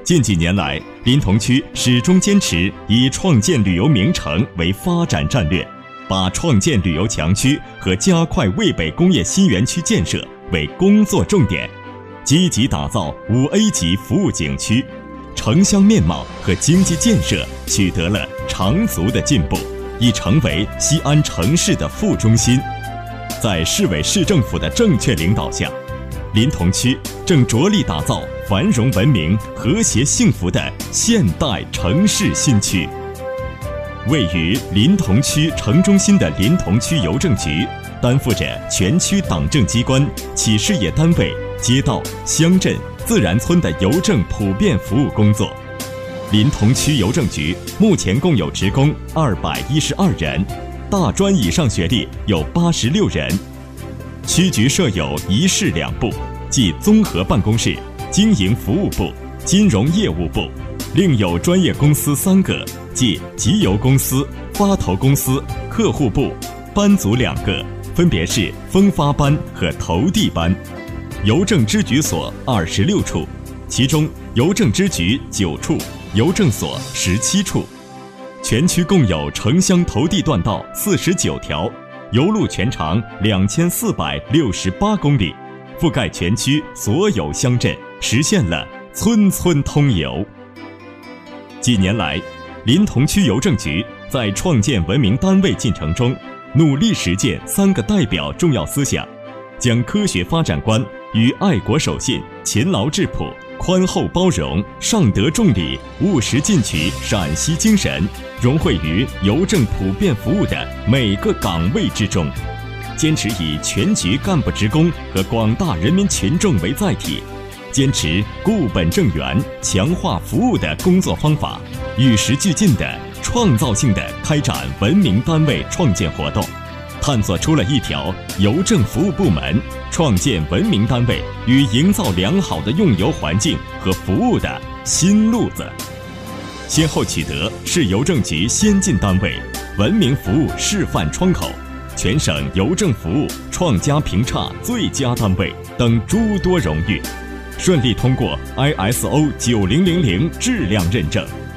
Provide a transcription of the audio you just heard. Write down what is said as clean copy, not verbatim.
近几年来，临潼区始终坚持以创建旅游名城为发展战略，把创建旅游强区和加快渭北工业新园区建设为工作重点，积极打造5A 级服务景区，城乡面貌和经济建设取得了长足的进步，已成为西安城市的副中心。在市委市政府的正确领导下，临潼区正着力打造繁荣文明、和谐幸福的现代城市新区。位于临潼区城中心的临潼区邮政局，担负着全区党政机关、企事业单位、街道、乡镇、自然村的邮政普遍服务工作。临潼区邮政局目前共有职工212人，大专以上学历有86人。区局设有一市两部，即综合办公室、经营服务部、金融业务部，另有专业公司3个，即集邮公司、发投公司、客户部，班组2个，分别是分发班和投递班。邮政支局所26处，其中邮政支局9处，邮政所17处。全区共有城乡投递段道49条，邮路全长2468公里，覆盖全区所有乡镇，实现了村村通邮。几年来，临潼区邮政局在创建文明单位进程中，努力实践3个代表重要思想，将科学发展观与爱国守信、勤劳质朴、宽厚包容、上德重礼、务实进取陕西精神融汇于邮政普遍服务的每个岗位之中，坚持以全局干部职工和广大人民群众为载体，坚持固本正源、强化服务的工作方法，与时俱进的、创造性的开展文明单位创建活动，探索出了一条邮政服务部门创建文明单位与营造良好的用邮环境和服务的新路子，先后取得市邮政局先进单位、文明服务示范窗口、全省邮政服务创佳评差最佳单位等诸多荣誉，顺利通过 ISO 9000质量认证，